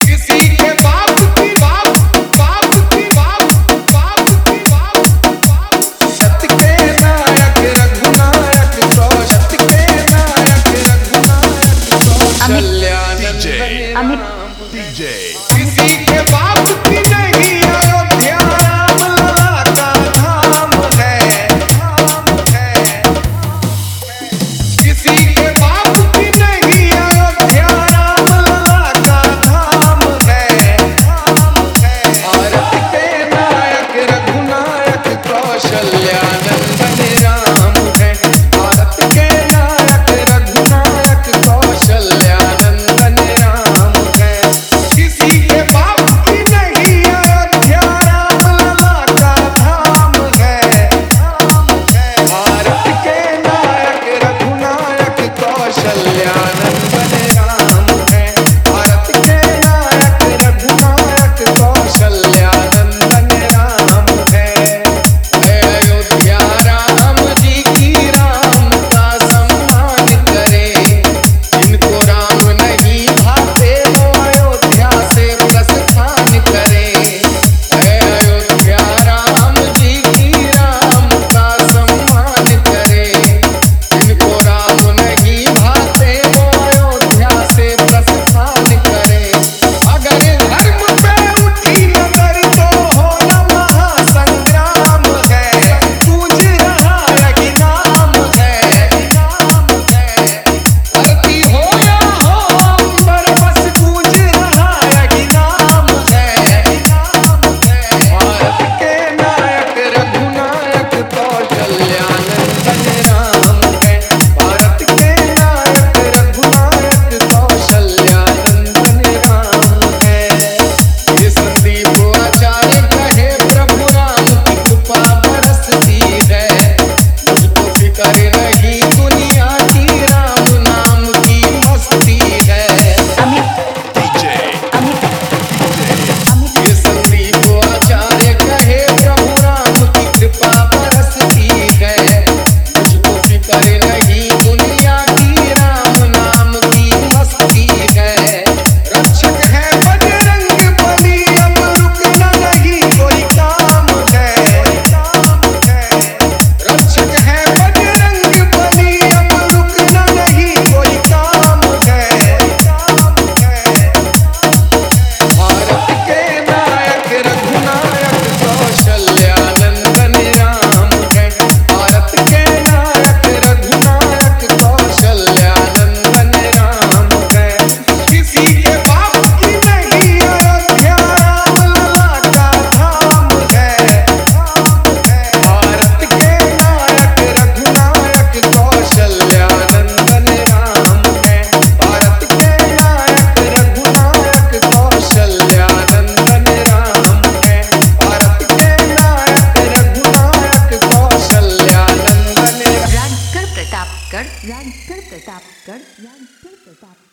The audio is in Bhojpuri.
किसी के बाप की नहीं अयोध्या राम लला का धाम है, किसी के बाप की नहीं अयोध्या राम लला का धाम है। भारत के नायक रघुनायक कौशल्यानंदन राम है, भारत के नायक रघुनायक कौशल्यानंदन राम है। किसी के बाप की नहीं अयोध्या राम लला का धाम है, भारत के नायक रघुनायक कौशल्यानंदन राम है, भारत के नायक रघुनायक कौशल्यानंदन राम है। अयोध्या राम जी की राम का सम्मान करे, जिनको राम नहीं भाते वो अयोध्या से प्रस्थान करे। अयोध्या राम जी की राम का सम्मान करे, जिनको राम नहीं भाते वो अयोध्या से प्रस्थान करे। अगर धर्म पे उठी नजर तो होना महासंग्राम है, गूंज रहा रघु नाम है। धरती हो या हो अंबर बस गूंज रहा रघु नाम है। भारत के नायक रघुनायक कौशल्यानंदन राम है, भारत के नायक रघुनायक कौशल्यानंदन राम है। ये संदीप आचार्य कहे प्रभु राम की कृपा बरसती है, मुझको फिक्र नहीं दुनिया की राम नाम की मस्ती है। ये संदीप आचार्य कहे प्रभु राम की कृपा बरसती है, मुझको फिक्र नहीं दुनिया की राम नाम की मस्ती है। रक्षक है बजरंग बली अब रुकना नहीं कोई काम है, रक्षक है बजरंग बली अब रुकना नहीं कोई काम है। भारत के नायक रघुनायक कौशल्यानंदन राम है, भारत के नायक रघुनायक कौशल्यानंदन राम है। किसी के बाप की नहीं अयोध्या राम लला का धाम है, भारत के नायक रघुनायक कौशल्यानंदन राम है, भारत के नायक रघुनायक कौशल्यानंदन राम है, भारत के नायक रघुनायक कौशल्यानंदन। राजगढ़ प्रतापगढ़, राजगढ़ प्रतापगढ़, राजगढ़ प्रतापगढ़।